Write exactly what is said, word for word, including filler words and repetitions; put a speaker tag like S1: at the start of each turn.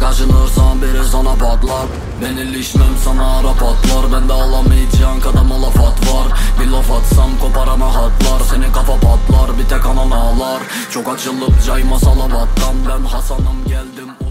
S1: kaçınırsan biri sana patlar. Ben ilişmem sana ara patlar. Bende alamayacağın kadar laf at var. Bir laf atsam koparana hatlar. Senin kafa patlar bir tek anan ağlar. Çok açılıp cayma salavattan. Ben Hasan'ım geldim